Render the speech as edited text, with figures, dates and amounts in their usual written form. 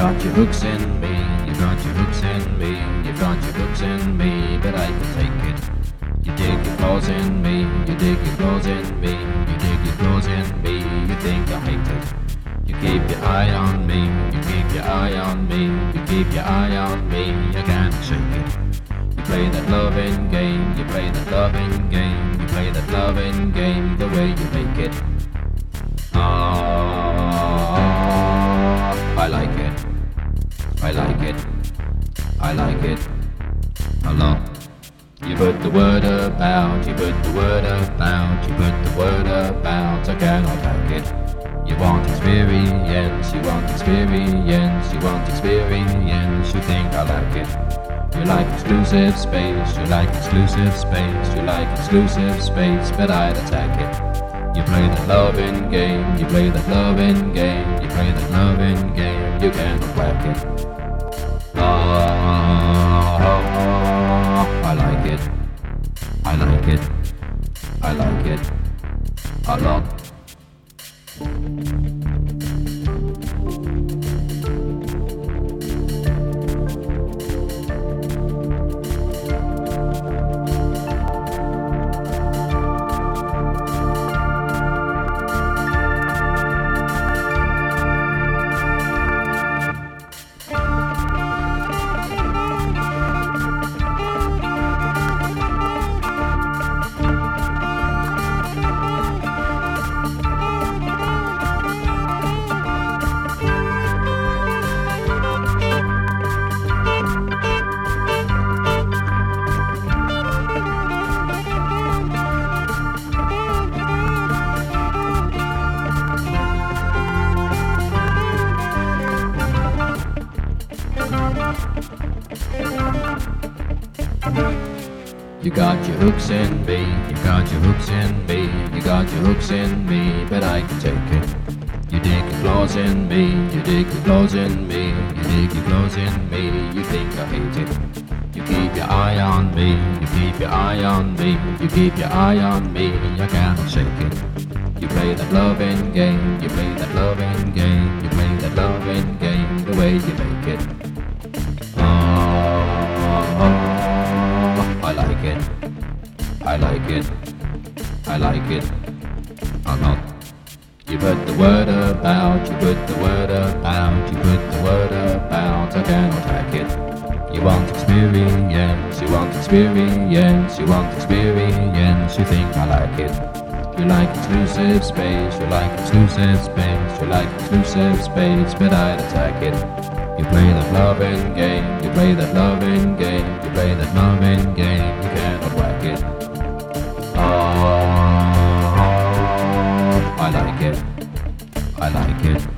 got your hooks in me, you got your hooks in me, you got your hooks in me, but I can take it. You dig your claws in me, you dig your claws in me, you dig your claws in me, you think I hate it. You keep your eye on me, you keep your eye on me, you keep your eye on me, you can't shake it. You play that loving game, you play that loving game, you play that loving game the way you make it. I like it, I like it, I like it a lot. You put the word about, you put the word about, you put the word about, I cannot back it. You want experience, you want experience, you want experience, you think I like it. You like exclusive space, you like exclusive space, you like exclusive space, but I'd attack it. You play that loving game, you play that loving game, you play that loving game, you cannot whack it. I like it, I like it, I like it a lot. You got your hooks in me, you got your hooks in me, you got your hooks in me, but I can take it. You dig your claws in me, you dig your claws in me, you dig your claws in me, you think I hate it. You keep your eye on me, you keep your eye on me, you keep your eye on me, I cannot shake it. You play that loving game, you play that loving game, you play that loving game the way you make it. I like it, I like it, I like it a lot. You put the word about, you put the word about, you put the word about, I cannot hack it. You want experience, you want experience, you want experience, you think I like it. You like exclusive space, you like exclusive space, you like exclusive space, but I'd attack it. You play that loving game, you play that loving game, you play that loving game, you cannot whack it. I like it, I like it.